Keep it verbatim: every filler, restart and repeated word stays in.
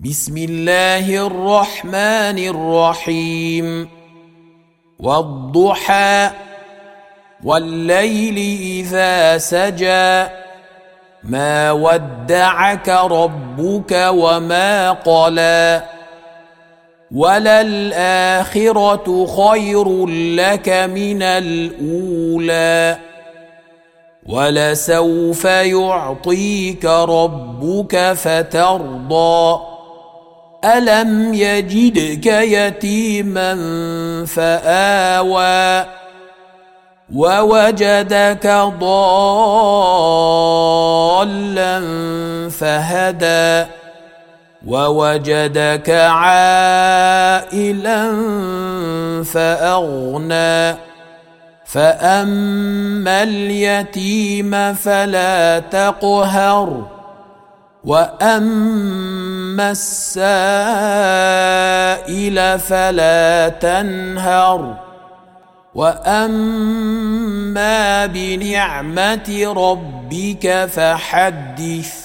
بسم الله الرحمن الرحيم والضحى والليل إذا سجى ما ودعك ربك وما قلى وللآخرة خير لك من الأولى ولسوف يعطيك ربك فترضى ألم يجدك يتيما فآوى ووجدك ضالا فهدى ووجدك عائلا فأغنى فأما اليتيم فلا تقهر وأما السائل فلا تنهر وأما بنعمة ربك فحدث